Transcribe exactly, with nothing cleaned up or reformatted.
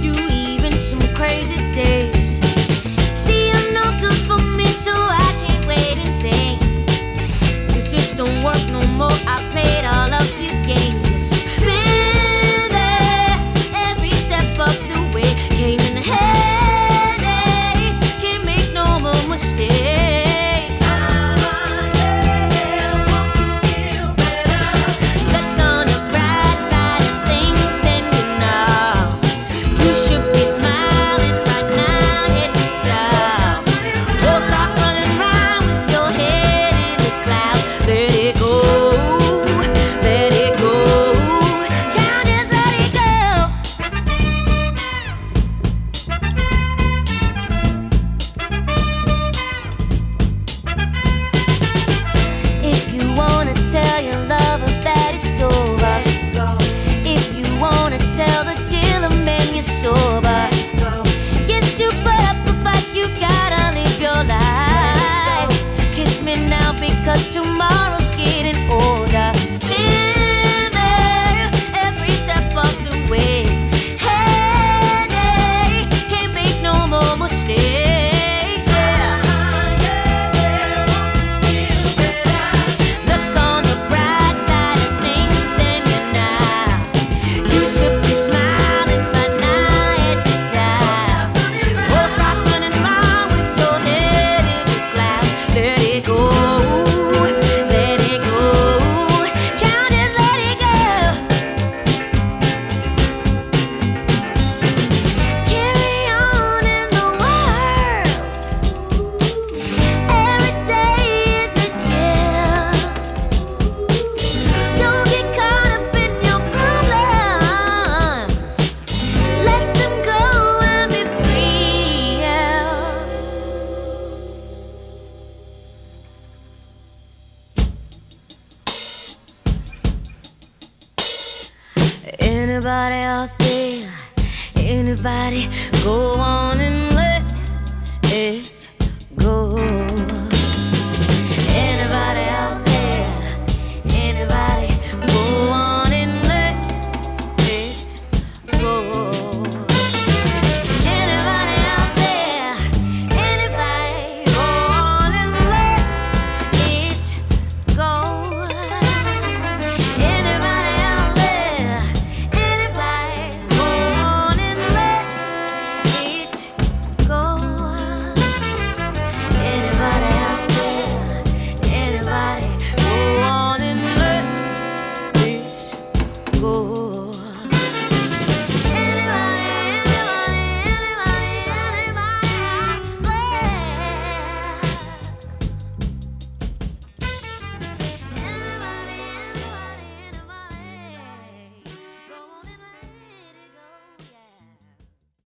you even some crazy days. See, I'm no good for me, so I can't wait in vain. This just don't work no more. I played all of your games. Yes, been there every step of the way. Came in handy, can't make no more mistakes. Sober. Guess you put up a fight, you gotta live your life. Kiss me now because tomorrow's getting older. Been there every step of the way. Hey, hey, can't make no more mistakes. Yeah. Look on the bright side of things, then you know you should be smiling. Anybody out there? Anybody? Go on and let it